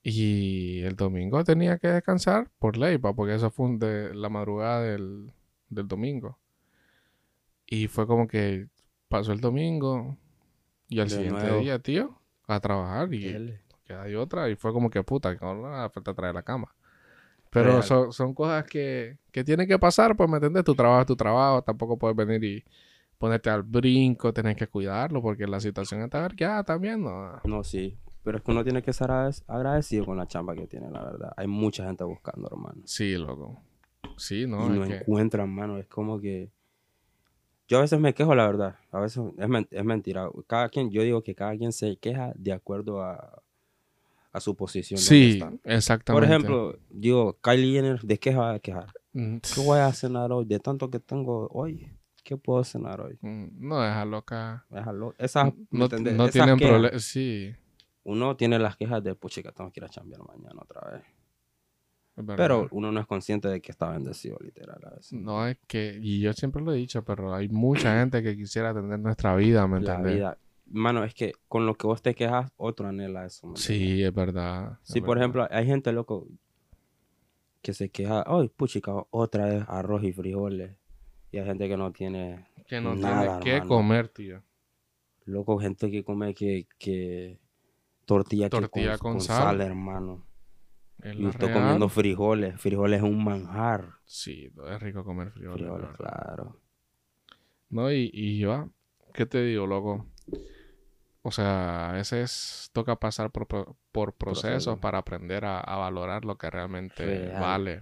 Speaker 1: Y el domingo tenía que descansar por ley, pa, porque eso fue un de la madrugada del, del domingo. Y fue como que pasó el domingo y al
Speaker 2: De
Speaker 1: siguiente
Speaker 2: nuevo.
Speaker 1: día, tío, a trabajar y
Speaker 2: Dele.
Speaker 1: que hay otra. Y fue como que puta, que ahora falta traer la cama. Pero
Speaker 2: Real.
Speaker 1: son, son cosas que, que tienen que pasar, pues, ¿me entiendes? Tu trabajo es tu trabajo. Tampoco puedes venir y ponerte al brinco, tenés que cuidarlo porque la situación está vergueada también, ¿no?
Speaker 2: No, sí. Pero es que uno tiene que estar agradec- agradecido con la chamba que tiene, la verdad. Hay mucha gente buscando, hermano.
Speaker 1: Sí, loco. Sí,
Speaker 2: Y
Speaker 1: no, es
Speaker 2: no
Speaker 1: que...
Speaker 2: encuentran, mano. Es como que... Yo a veces me quejo, la verdad. A veces es, men- es mentira. Cada quien, yo digo que cada quien se queja de acuerdo a, a su posición donde
Speaker 1: Sí,
Speaker 2: está. Por
Speaker 1: exactamente.
Speaker 2: ejemplo, digo, Kylie Jenner, ¿de qué se va a quejar?
Speaker 1: Mm,
Speaker 2: ¿Qué voy a cenar hoy? De tanto que tengo hoy, ¿qué puedo cenar hoy?
Speaker 1: mm, No, deja loca.
Speaker 2: Déjalo. Esas, ¿me
Speaker 1: No,
Speaker 2: entendés?
Speaker 1: no
Speaker 2: Esas
Speaker 1: tienen
Speaker 2: quejas.
Speaker 1: problema. Sí,
Speaker 2: Uno tiene las quejas de, puchica, tengo que ir a chambear mañana otra vez.
Speaker 1: es
Speaker 2: Pero
Speaker 1: verdad.
Speaker 2: uno no es consciente de que está bendecido, literal, a veces. ¿me
Speaker 1: No
Speaker 2: entiendes?
Speaker 1: es que, y yo siempre lo he dicho, pero hay mucha gente que quisiera tener nuestra vida, ¿me
Speaker 2: La
Speaker 1: entiendes?
Speaker 2: vida. Mano, es que con lo que vos te quejas, otro anhela eso, ¿me entiendes?
Speaker 1: Sí, es verdad, es
Speaker 2: Sí, por
Speaker 1: verdad.
Speaker 2: ejemplo, hay gente, loco, que se queja, ay, puchica, otra vez arroz y frijoles. Y hay gente que no tiene
Speaker 1: Que no tiene
Speaker 2: nada,
Speaker 1: que
Speaker 2: hermano.
Speaker 1: comer, tío.
Speaker 2: Loco, gente que come que, que tortilla que con,
Speaker 1: Tortilla con
Speaker 2: con sal,
Speaker 1: sal,
Speaker 2: hermano.
Speaker 1: es
Speaker 2: Y
Speaker 1: la
Speaker 2: usted comiendo
Speaker 1: real.
Speaker 2: frijoles. Frijoles es un manjar.
Speaker 1: Sí, es rico comer frijoles, la
Speaker 2: Frijoles,
Speaker 1: verdad.
Speaker 2: claro.
Speaker 1: No, y, y yo, ah, ¿qué te digo, loco? O sea, a veces toca pasar por, pro- por procesos
Speaker 2: Proceso.
Speaker 1: para aprender a, a valorar lo que realmente
Speaker 2: Real.
Speaker 1: vale.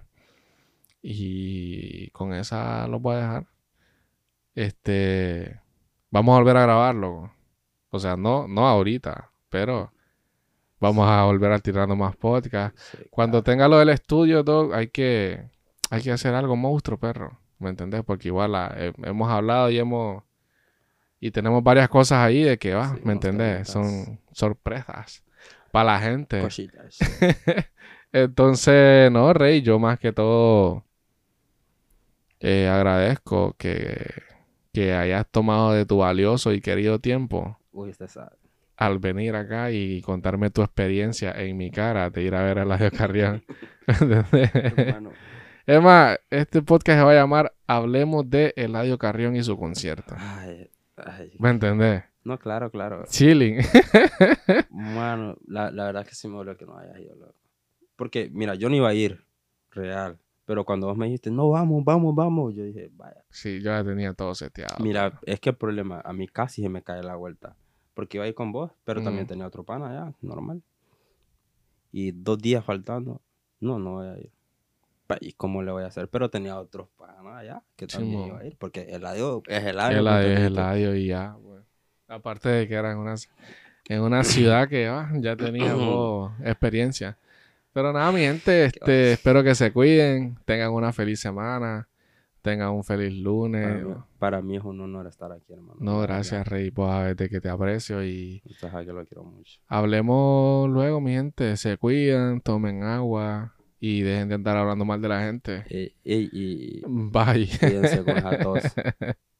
Speaker 1: Y con esa lo voy a dejar. Este, vamos a volver a grabarlo. O sea, no, no ahorita, pero vamos a volver a tirando más podcast.
Speaker 2: Sí,
Speaker 1: Cuando
Speaker 2: claro.
Speaker 1: tenga lo del estudio, Doc, hay que, hay que hacer algo monstruo, perro. ¿Me entendés? Porque igual ah, he- hemos hablado y hemos y tenemos varias cosas ahí de que va,
Speaker 2: Sí,
Speaker 1: ¿me
Speaker 2: unos
Speaker 1: entendés?
Speaker 2: temitas.
Speaker 1: Son sorpresas para la gente.
Speaker 2: Cositas.
Speaker 1: Entonces, no, Rey, yo más que todo eh, agradezco que, que hayas tomado de tu valioso y querido tiempo
Speaker 2: Uy, usted sabe.
Speaker 1: al venir acá y contarme tu experiencia en mi cara de ir a ver a Eladio Carrión. ¿Entendés?
Speaker 2: Hermano.
Speaker 1: Es más, este podcast se va a llamar Hablemos de Eladio Carrión y su concierto.
Speaker 2: Ay, ay.
Speaker 1: ¿Me entendés?
Speaker 2: No, claro, claro.
Speaker 1: Chilling.
Speaker 2: Mano, la, la verdad es que sí me dolió que no haya ido, loco. Porque, mira, yo no iba a ir, real. Pero cuando vos me dijiste, no, vamos, vamos, vamos, yo dije, vaya.
Speaker 1: Sí, yo ya tenía todo seteado.
Speaker 2: Mira,
Speaker 1: pero-
Speaker 2: es que el problema, a mí casi se me cae la vuelta. Porque iba a ir con vos, pero también
Speaker 1: Mm,
Speaker 2: tenía otro pana allá, normal. Y dos días faltando, no, no voy a ir. Pa, ¿y cómo le voy a hacer? Pero tenía otros panas allá que también
Speaker 1: Chimo.
Speaker 2: iba a ir. Porque el adiós es el año.
Speaker 1: Eladio es Eladio y ya, pues. Aparte de que era en una, en una ciudad que ah, ya teníamos experiencia. Pero nada, mi gente, este, espero que se cuiden, tengan una feliz semana, tengan un feliz
Speaker 2: Para
Speaker 1: lunes.
Speaker 2: mí, para mí es un honor estar aquí, hermano.
Speaker 1: No,
Speaker 2: la
Speaker 1: gracias,
Speaker 2: verdad.
Speaker 1: Rey, pues a ver de que te aprecio y
Speaker 2: Usted sabe que lo quiero mucho.
Speaker 1: hablemos luego, mi gente. Se cuidan, tomen agua y dejen de andar hablando mal de la gente.
Speaker 2: Ey, ey, y
Speaker 1: Bye.
Speaker 2: cuídense con esa tos.